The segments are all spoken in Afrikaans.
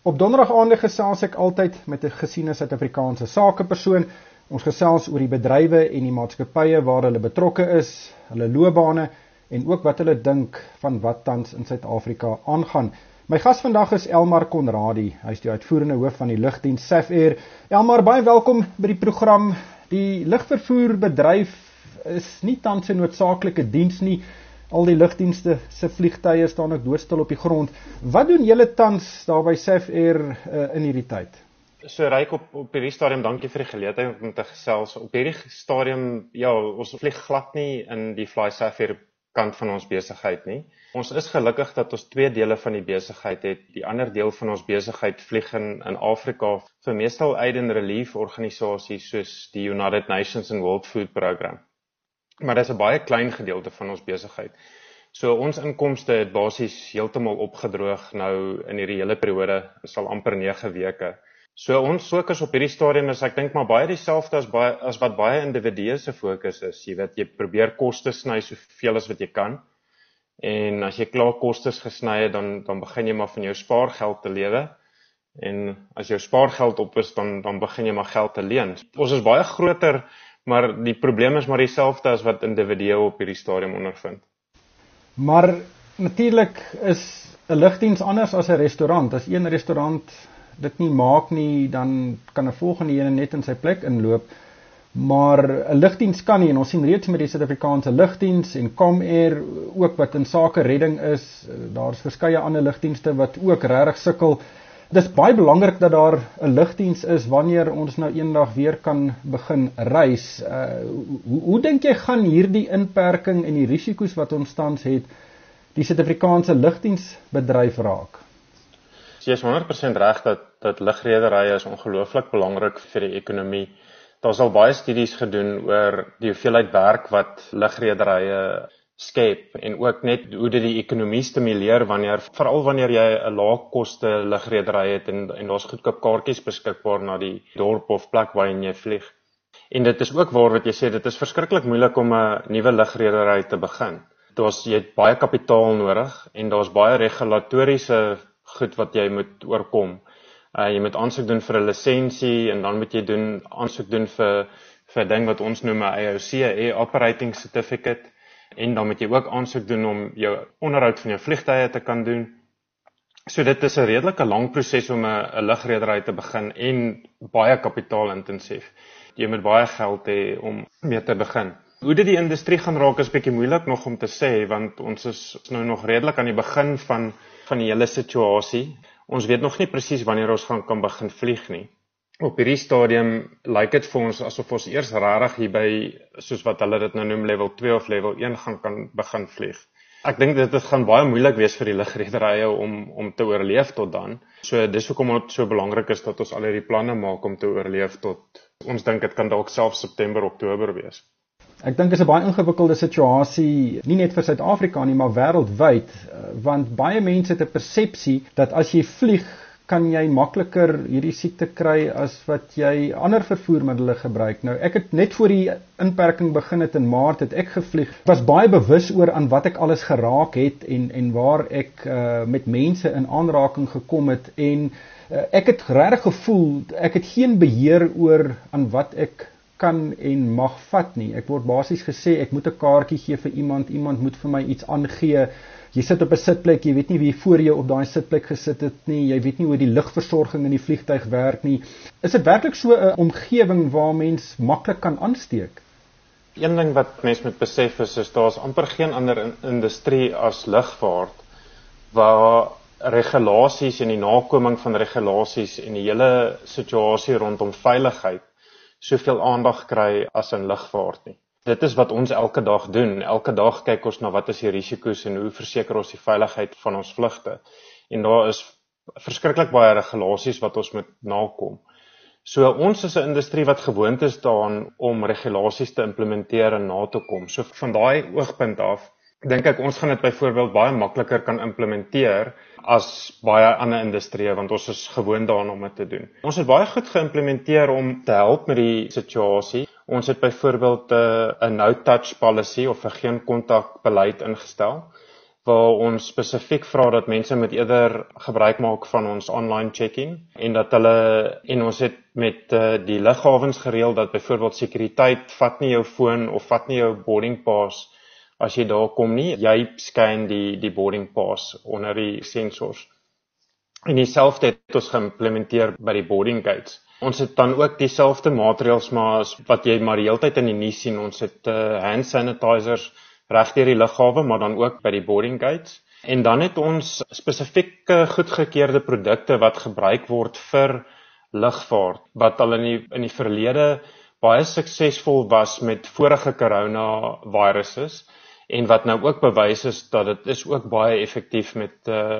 Op donderdag gesels ek altyd met 'n gesiene Suid-Afrikaanse sakepersoon. Ons gesels oor die bedrywe en die maatskappye waar hulle betrokke is, hulle loopbane en ook wat hulle dink van wat tans in Suid-Afrika aangaan. My gas vandag is Elmar Conradie. Hy is die uitvoerende hoof van die lugdiens Safair. Elmar, baie welkom by die program. Die lugvervoerbedryf is nie tans 'n noodsaaklike diens nie. Al die lugdienste se vliegtye staan ook doodstil op die grond. Wat doen julle tans daar by Safair in hierdie tyd? So Ryk, op hierdie stadium, dankie vir die geleentheid om te gesels. Op hierdie stadium, ja, ons vlieg glad nie in die Fly Safair kant van ons besigheid nie. Ons is gelukkig dat ons twee dele van die besigheid het. Die ander deel van ons besigheid vlieg in Afrika vir meestal aid and relief organisasies soos die United Nations and World Food Program. Maar dit is 'n baie klein gedeelte van ons besigheid. So ons inkomste het basies heeltemal opgedroog nou in hierdie hele periode, sal amper 9 weke. So ons fokus op hierdie stadium is, ek dink maar baie dieselfde as wat baie individue se fokus is. Jy weet, jy probeer kostes sny soveel as wat jy kan. En as jy klaar kostes gesny het, dan begin jy maar van jou spaargeld te lewe. En as jou spaargeld op is, dan begin jy maar geld te leen. Ons is baie groter, maar die probleem is maar dieselfde as wat individue op hierdie stadium ondervind. Maar natuurlik is 'n lugdiens anders as 'n restaurant. As een restaurant dit nie maak nie, dan kan 'n volgende een net in sy plek inloop. Maar 'n lugdiens kan nie, en ons sien reeds met die Suid-Afrikaanse lugdiens en Comair ook wat in sake redding is. Daar's verskeie ander lugdienste wat ook regtig sukkel. Dis baie belangrik dat daar 'n lugdiens is wanneer ons nou eendag weer kan begin reis. Hoe dink jy gaan hierdie inperking en die risiko's wat ons tans het, die Suid-Afrikaanse lugdiensbedryf raak? Jy is 100% reg dat lugrederye is ongelooflik belangrik vir die ekonomie. Daar's al baie studies gedoen oor die hoeveelheid werk wat lugrederye skep en ook net hoe dit die ekonomie stimuleer veral wanneer jy 'n laagkoste lugredery het en daar's goedkoop kaartjies beskikbaar na die dorp of plek waarheen jy vlieg. En dit is ook waar wat jy sê, dit is verskriklik moeilik om 'n nuwe lugredery te begin. Jy het baie kapitaal nodig en daar's baie regulatoriese goed wat jy moet oorkom. Jy moet aansoek doen vir 'n lisensie en dan moet jy aansoek doen vir 'n ding wat ons noem 'n AOC, Air Operating Certificate, en dan moet jy ook aansoek doen om jou onderhoud van jou vliegtye te kan doen. So dit is 'n redelike lang proses om 'n lugredery te begin en baie kapitaalintensief. Jy moet baie geld hê om mee te begin. Hoe dit die industrie gaan raak is bietjie moeilik nog om te sê, want ons is nou nog redelik aan die begin van die hele situasie. Ons weet nog nie presies wanneer ons kan begin vlieg nie. Op hierdie stadium lyk dit vir ons asof ons eers regtig hier by, soos wat hulle dit nou noem, level 2 of level 1 kan begin vlieg. Ek dink dit gaan baie moeilik wees vir die lugrederye om te oorleef tot dan. So dis hoekom dit so belangrik is dat ons al hierdie planne maak om te oorleef tot, ons dink dit kan dalk selfs September, Oktober wees. Ek dink dit is 'n baie ingewikkelde situasie, nie net vir Suid-Afrika nie, maar wêreldwyd, want baie mense het 'n persepsie dat as jy vlieg, kan jy makliker hierdie siekte kry as wat jy ander vervoermiddels gebruik. Nou, ek het net voor die inperking begin het in Maart, het ek gevlieg. Ek was baie bewus oor aan wat ek alles geraak het en waar ek met mense in aanraking gekom het en ek het regtig gevoel, ek het geen beheer oor aan wat ek kan en mag vat nie. Ek word basies gesê, ek moet 'n kaartjie gee vir iemand moet vir my iets aangee. Jy sit op 'n sitplek, jy weet nie wie voor jou op daai sitplek gesit het nie, jy weet nie hoe die lugversorging in die vliegtuig werk nie. Is dit werklik so 'n omgewing waar mens maklik kan aansteek? Een ding wat mens moet besef is daar's amper geen ander industrie as lugvaart waar regulasies en die nakoming van regulasies en die hele situasie rondom veiligheid soveel aandag kry as in lugvaart nie. Dit is wat ons elke dag doen. Elke dag kyk ons na wat is die risiko's en hoe verseker ons die veiligheid van ons vlugte. En daar is verskriklik baie regulasies wat ons moet nakom. So ons is 'n industrie wat gewoond is daaraan om regulasies te implementeer en na te kom. So van daai oogpunt af dink ek ons gaan dit byvoorbeeld baie makliker kan implementeer as baie ander industrieë, want ons is gewoond daaraan om dit te doen. Ons het baie goed geïmplementeer om te help met die situasie. Ons het byvoorbeeld 'n no-touch policy of 'n geen kontak beleid ingestel. waar ons spesifiek vra dat mense moet eerder gebruik maak van ons online check-in en ons het met die lughawens gereël dat byvoorbeeld sekuriteit vat nie jou foon of vat nie jou boarding pass as jy daar kom nie, jy scan die boarding pass onder die sensors. En dieselfde het ons geïmplementeer by die boarding gates. Ons het dan ook dieselfde maatreëls maar wat jy maar die hele tyd in die nuus sien. Ons het hand sanitizers reg deur die lughawe, maar dan ook by die boarding gates. En dan het ons spesifieke goedgekeurde produkte wat gebruik word vir lugvaart, wat al in die verlede baie suksesvol was met vorige coronaviruses en wat nou ook bewys is dat dit is ook baie effektief met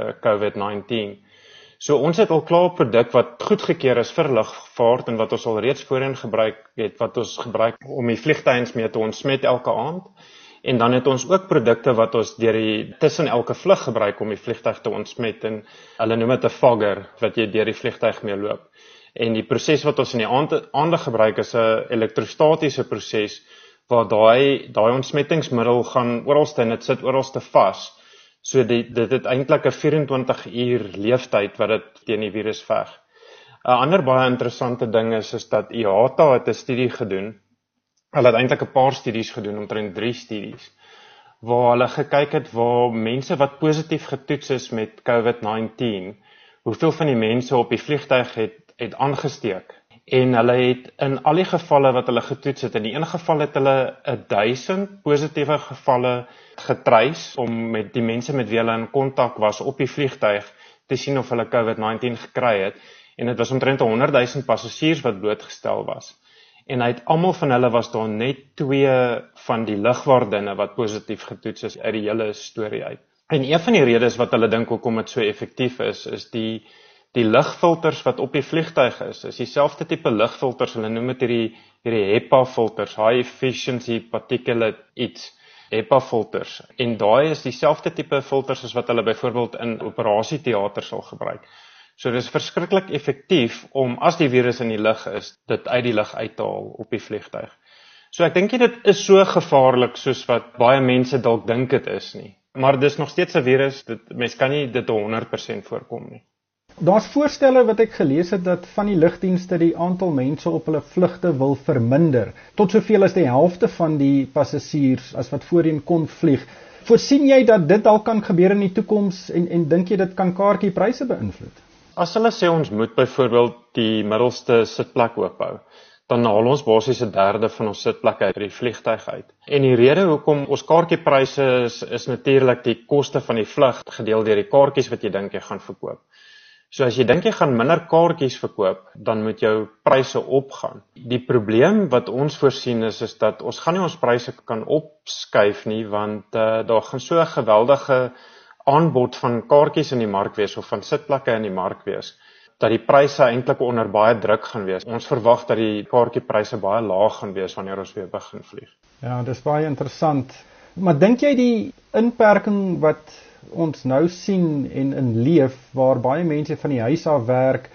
COVID-19. So ons het al klaar 'n produk wat goedgekeur is vir lugvaart en wat ons al reeds voorheen gebruik het, wat ons gebruik om die vliegtuie mee te ontsmet elke aand. En dan het ons ook produkte wat ons tussen elke vlug gebruik om die vliegtuig te ontsmet en hulle noem dit 'n fogger wat jy deur die vliegtuig mee loop. En die proses wat ons in die aande gebruik is 'n elektrostatiese proses waar daai ontsmettingsmiddel gaan oralste en dit sit oralste vas. So dit het eintlik 'n 24 uur leeftyd wat dit teen die virus veg. 'n Ander baie interessante ding is dat IATA het 'n studie gedoen. Hulle het eintlik 'n paar studies gedoen, omtrent 3 studies, waar hulle gekyk het waar mense wat positief getoets is met COVID-19, hoeveel van die mense op die vliegtuig het aangesteek. En hulle het in al die gevalle wat hulle getoets het, in die een geval het hulle 1000 positiewe gevalle getrace om met die mense met wie hulle in kontak was op die vliegtuig te sien of hulle COVID-19 gekry het. En dit was omtrent 100,000 passasiers wat blootgestel was. En uit almal van hulle was daar net 2 van die lugwaardinne wat positief getoets is uit die hele storie uit. En een van die redes wat hulle dink hoekom dit so effektief is die lugfilters wat op die vliegtuig is dieselfde tipe lugfilters, hulle noem dit hierdie HEPA filters, high efficiency particulate HEPA filters. En daai is dieselfde tipe filters as wat hulle byvoorbeeld in operasieteaters sal gebruik. So dit is verskriklik effektief om as die virus in die lug is, dit uit die lug uit te haal op die vliegtuig. So ek dink nie dit is so gevaarlik soos wat baie mense dalk dink dit is nie. Maar dis nog steeds 'n virus, mens kan nie dit 100% voorkom nie. Daar's voorstelle wat ek gelees het dat van die lugdienste die aantal mense op hulle vlugte wil verminder, tot soveel as die helfte van die passasiers as wat voorheen kon vlieg. Voorsien jy dat dit al kan gebeur in die toekoms en dink jy dit kan kaartjiepryse beïnvloed? As hulle sê ons moet byvoorbeeld die middelste sitplek oophou, dan haal ons basies 1/3 van ons sitplekke uit die vliegtuig uit. En die rede hoekom ons kaartjiepryse is natuurlik die koste van die vlug gedeel deur die kaartjies wat jy dink jy gaan verkoop. So as jy dink jy gaan minder kaartjies verkoop, dan moet jou pryse opgaan. Die probleem wat ons voorsien is dat ons gaan nie ons pryse kan opskuif nie, want daar gaan so 'n geweldige aanbod van kaartjies in die mark wees of van sitplekke in die mark wees, dat die pryse eintlik onder baie druk gaan wees. Ons verwag dat die kaartjiepryse baie laag gaan wees wanneer ons weer begin vlieg. Ja, dis baie interessant. Maar dink jy die inperking wat ons nou sien en leef, waar baie mense van die huis af werk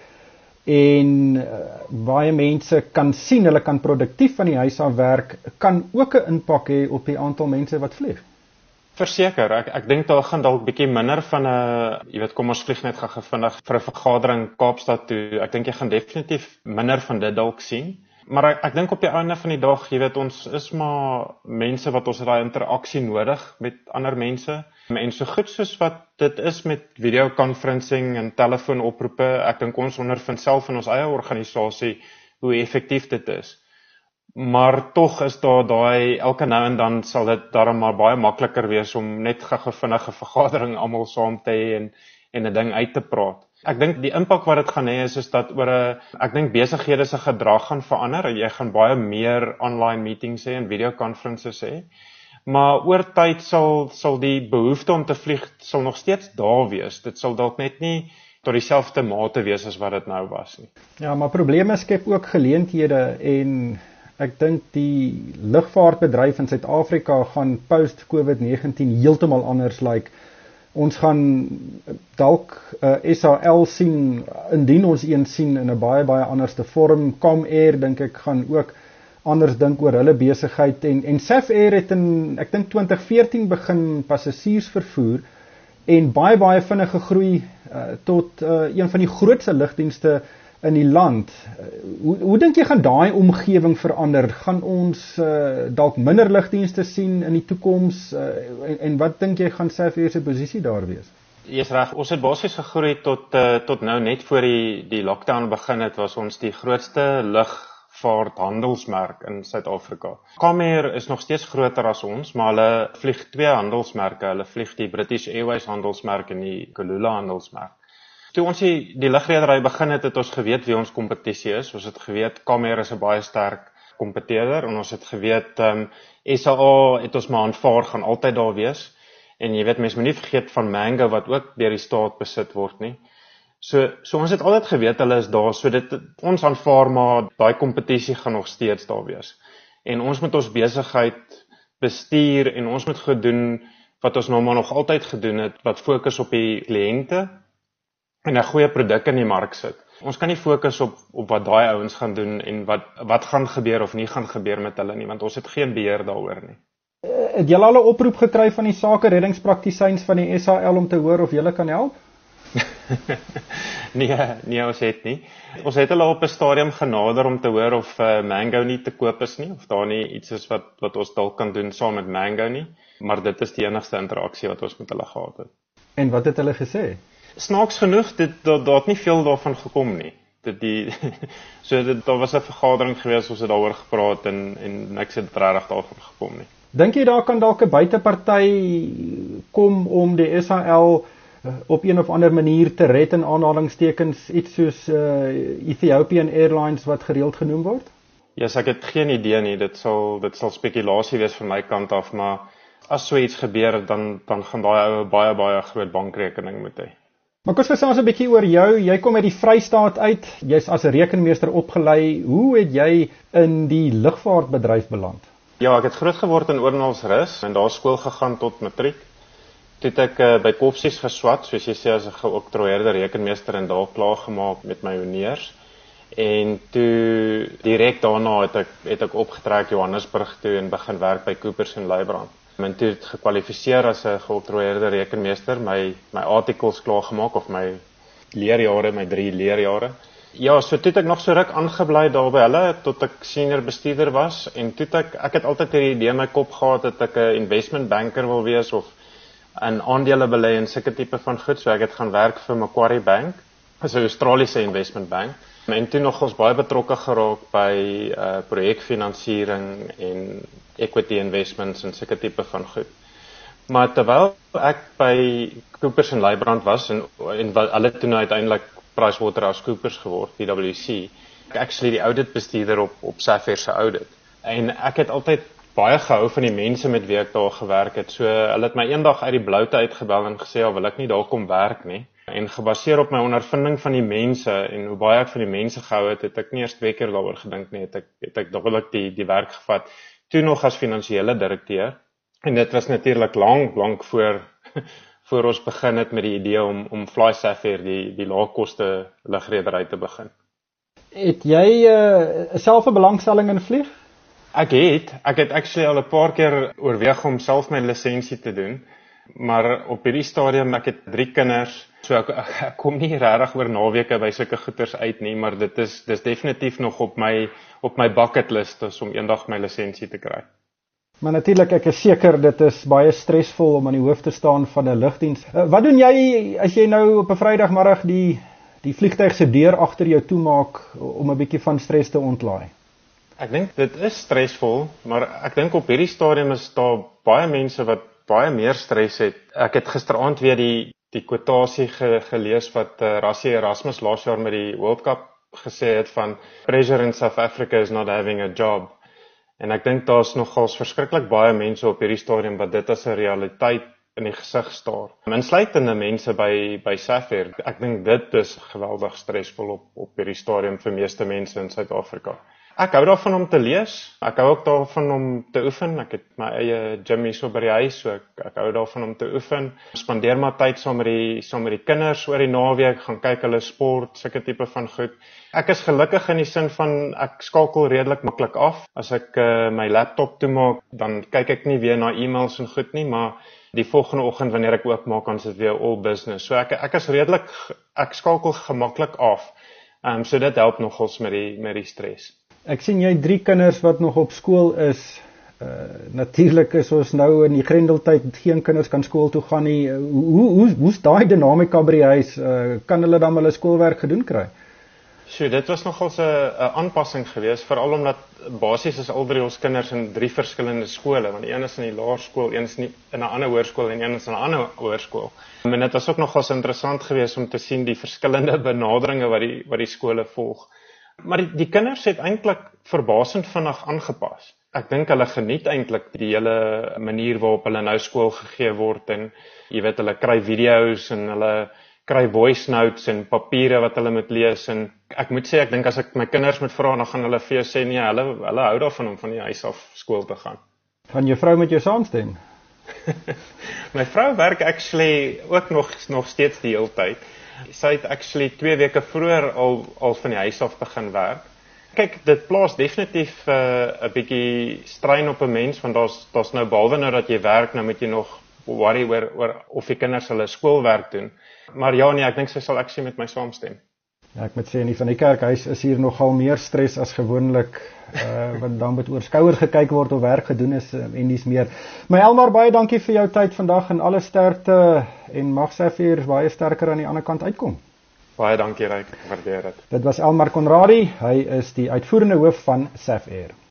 en baie mense kan sien, hulle kan produktief van die huis af werk, kan ook 'n impak hê op die aantal mense wat vlieg? Verseker, ek dink daar gaan dalk bietjie minder van 'n, kom ons vlieg net gou vinnig vir 'n vergadering Kaapstad toe. Ek dink jy gaan definitief minder van dit dalk sien. Maar ek dink op die einde van die dag, ons is maar mense wat ons daai interaksie nodig met ander mense. En so goed soos wat dit is met videoconferencing en telefoonoproepe, ek dink ons ondervind self in ons eie organisasie hoe effektief dit is. Maar tog is daar daai, elke nou en dan sal dit daarom maar baie makliker wees om net gou vinnige vergadering almal saam te hê en 'n ding uit te praat. Ek dink die impak wat dit gaan hê is dat ek dink besighede se gedrag gaan verander en jy gaan baie meer online meetings hê en videoconferences hê. Maar oor tyd sal die behoefte om te vlieg sal nog steeds daar wees. Dit sal dalk net nie tot dieselfde mate wees as wat dit nou was nie. Ja, maar probleme skep ook geleenthede en ek dink die lugvaartbedryf in Suid-Afrika gaan post-COVID-19 heeltemal anders lyk. Ons gaan dalk SAL sien, indien ons een sien in 'n baie anderste vorm. Comair dink ek gaan ook anders dink oor hulle besigheid en Safair het ek dink 2014 begin passasiers vervoer en baie vinnige groei tot een van die grootste lugdienste in die land. Hoe dink jy gaan daai omgewing verander? Gaan ons dalk minder lugdienste sien in die toekoms en wat dink jy gaan Safair se posisie daar wees? Jy's reg, ons het basies gegroei tot nou net voor die lockdown begin het, was ons die grootste lugvaarthandelsmerk in Suid-Afrika. Comair is nog steeds groter as ons, maar hulle vlieg 2 handelsmerke. Hulle vlieg die British Airways handelsmerk en die Kulula handelsmerk. Toe ons die lugredery begin het ons geweet wie ons kompetisie is. Ons het geweet Comair is 'n baie sterk kompeteerder en ons het geweet SAA het ons maar aanvaar gaan altyd daar wees. En jy weet, mens moet nie vergeet van Mango wat ook deur die staat besit word nie. So ons het altyd geweet hulle is daar, so ons aanvaar maar daai kompetisie gaan nog steeds daar wees. En ons moet ons besigheid bestuur en ons moet gedoen wat ons nou maar nog altyd gedoen het, wat fokus op die kliënte en 'n goeie produk in die mark sit. Ons kan nie fokus op wat daai ouens gaan doen en wat gaan gebeur of nie gaan gebeur met hulle nie, want ons het geen beheer daaroor nie. Het julle al 'n oproep gekry van die sake reddingspraktisyns van die SAL om te hoor of julle kan help? Nee, ons het nie. Ons het hulle op 'n stadium genader om te hoor of Mango nie te koop is nie, of daar nie iets is wat ons dalk kan doen saam met Mango nie, maar dit is die enigste interaksie wat ons met hulle gehad het. En wat het hulle gesê? Snaaks genoeg, daar het nie veel daarvan gekom nie. Daar was 'n vergadering gewees, ons het daaroor gepraat en niks het regtig daarvan gekom nie. Dink jy daar kan dalk 'n buiteparty kom om die SAL op een of ander manier te red in aanhalingstekens, iets soos Ethiopian Airlines wat gereeld genoem word? Ja, ek het geen idee nie, dit sal spekulasie wees van my kant af, maar as so iets gebeur, dan gaan daai ou baie groot bankrekening moet hê. Maar kom ons gesels 'n bietjie oor jou. Jy kom uit die Vrystaat uit. Jy's as 'n rekenmeester opgelei. Hoe het jy in die lugvaartbedryf beland? Ja, ek het groot geword in Oornelsrus en daar skool gegaan tot matriek. Toe het ek by Kopsies geswat, soos jy sê, as 'n geoktroeëerde rekenmeester en daar klaar gemaak met my honeurs. En toe direk daarna het ek opgetrek Johannesburg toe en begin werk by Coopers & Lybrand. En toe het gekwalifiseer as 'n geoktroeëerde rekenmeester, my artikels klaar gemaak of my leerjare, my 3 leerjare. Ja, so toe het ek nog so ruk aangebly daar by hulle tot ek senior bestuurder was en toe ek het altyd hierdie idee in my kop gehad dat ek 'n investment banker wil wees of in aandele belê en sulke tipe van goed, so ek het gaan werk vir Macquarie Bank, as 'n Australiese investment bank. En toe nog ons baie betrokke geraak by projekfinansiering en equity investments en sulke tipe van goed. Maar terwyl ek by Coopers & Lybrand was en hulle toe uiteindelik PricewaterhouseCoopers geword, PwC, ek actually die auditbestuurder op Safair se audit. En ek het altyd baie gehou van die mense met wie ek daar gewerk het. So hulle het my eendag uit die bloute uitgebel en gesê, "Ja, wil ek nie daar kom werk nie." En gebaseer op my ondervinding van die mense en hoe baie ek van die mense gehou het ek nie eers 2 keer daaroor gedink nie, het ek dadelik die werk gevat, toe nog as finansiële direkteur. En dit was natuurlik lank voor ons begin het met die idee om Fly Safair, die laagkoste lugredery te begin. Het jy self 'n belangstelling in vlieg? Ek het actually al 'n paar keer oorweeg om self my lisensie te doen, maar op hierdie stadium, ek het 3 kinders, so ek kom nie regtig oor naweke by sulke goeters uit nie, maar dit is definitief nog op my bucket list is om eendag my lisensie te kry. Maar natuurlik, ek is seker dit is baie stresvol om aan die hoof te staan van 'n lugdiens. Wat doen jy as jy nou op 'n Vrydagmiddag die vliegtuig se deur agter jou toemaak om 'n bietjie van stres te ontlaai? Ek dink dit is stresvol, maar ek dink op hierdie stadium is daar baie mense wat baie meer stres het. Ek het gisteraand weer die kwotasie gelees wat Rassie Erasmus laas jaar met die World Cup gesê het van "Pressure in South Africa is not having a job." En ek dink daar's nogals verskriklik baie mense op hierdie stadium wat dit as 'n realiteit in die gesig staar. Insluitende mense by Safair. Ek dink dit is geweldig stresvol op hierdie stadium vir meeste mense in Suid-Afrika. Ek hou daarvan om te lees. Ek hou ook daarvan om te oefen. Ek het my eie gym hier so by die huis, so ek hou daarvan om te oefen. Spandeer maar tyd saam met die kinders oor die naweek, gaan kyk hulle sport, sulke tipe van goed. Ek is gelukkig in die sin van ek skakel redelik maklik af. As ek my laptop toemaak, dan kyk ek nie weer na e-mails en goed nie, maar Die volgende oggend wanneer ek oopmaak, dan is dit weer all business. So ek is redelik, ek skakel gemaklik af. So dit help nogals met die stres. Ek sien jy 3 kinders wat nog op skool is. Natuurlik is ons nou in die Grendeltyd, geen kinders kan skool toe gaan nie. Hoe's daai dinamika by die huis? Kan hulle dan hulle skoolwerk gedoen kry? So dit was nogals 'n aanpassing geweest, veral omdat basies is al 3 ons kinders in 3 verskillende skole, want een is in die laerskool, een is in 'n ander hoërskool en een is in 'n ander hoërskool. En dit was ook nogals interessant geweest om te sien die verskillende benaderinge wat die skole volg. Maar die kinders het eintlik verbasend vinnig aangepas. Ek dink hulle geniet eintlik die hele manier waarop hulle nou skool gegee word en jy weet hulle kry video's en hulle kry voice notes en papiere wat hulle moet lees en ek moet sê ek dink as ek my kinders moet vra dan gaan hulle vir jou sê nee, hulle hou daarvan om van die huis af skool te gaan. Gaan jou vrou met jou saamstem? My vrou werk actually ook nog steeds die hele tyd. Sy het actually 2 weke vroeër al van die huis af begin werk. Kyk, dit plaas definitief 'n bietjie strain op 'n mens want daar's nou behalwe nou dat jy werk, nou moet jy nog worry oor of die kinders hulle skoolwerk doen. Maar ja nee, ek dink sy sal actually met my saamstem. Ja, ek moet sê nie van die kerkhuis is hier nogal meer stres as gewoonlik, want dan moet oor skouer gekyk word of werk gedoen is en dis meer. My Elmar, baie dankie vir jou tyd vandag en alle sterkte en mag Safair baie sterker aan die ander kant uitkom. Baie dankie Ryk, ek waardeer dit. Dit was Elmar Conradie, hy is die uitvoerende hoof van Safair.